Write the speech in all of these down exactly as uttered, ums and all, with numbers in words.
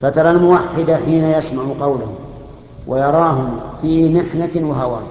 فترى الموحد حين يسمع قولهم ويراهم في محنة وهوان.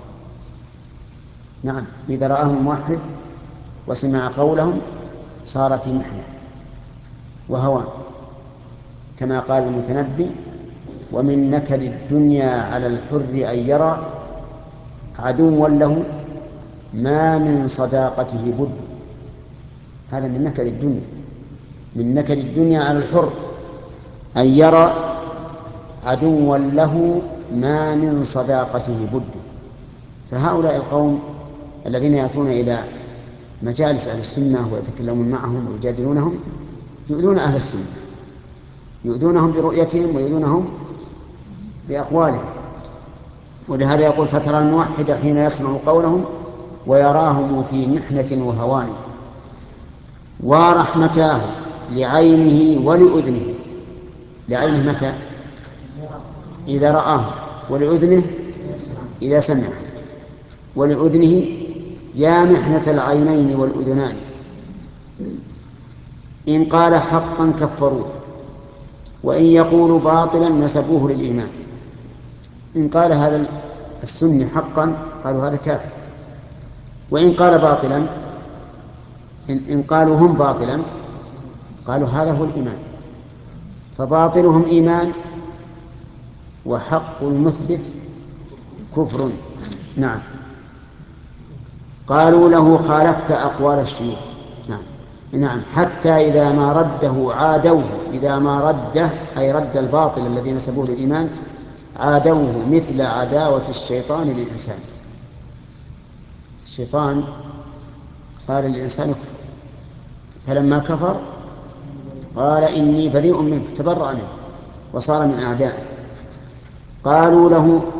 نعم، إذا رآهم الموحد وسمع قولهم صار في محنة وهوان، كما قال المتنبي: ومن نكد الدنيا على الحر أن يرى عدوا له ما من صداقته بد. هذا من نكد الدنيا، من نكد الدنيا على الحر أن يرى عدوا له ما من صداقته بد. فهؤلاء القوم الذين يأتون إلى مجالس أهل السنة ويتكلمون معهم ويجادلونهم يؤذون أهل السنة، يؤذونهم برؤيتهم ويؤذونهم بأقوالهم. ولهذا يقول: فترى الموحد حين يسمع قولهم ويراهم في محنة وهوان ورحمتاه لعينه ولأذنه. لعينه متى؟ إذا رآه، ولأذنه إذا سمع، ولأذنه يا محنة العينين والأذنان. إن قال حقا كفروه، وإن يقول باطلا نسبوه للإيمان. إن قال هذا السني حقا قالوا هذا كافر، وإن قال باطلا، إن, إن قالوا هم باطلا قالوا هذا هو الإيمان. فباطلهم إيمان وحق المثبت كفر. نعم. قالوا له خالفت أقوال الشيوخ. نعم نعم حتى إذا ما رده عادوه. إذا ما رده أي رد الباطل الذي نسبوه للإيمان عادوه مثل عداوة الشيطان للإنسان. الشيطان قال للإنسان اكفر، فلما كفر قال إني بريء منك، تبرأ منه وصار من أعدائه. قالوا له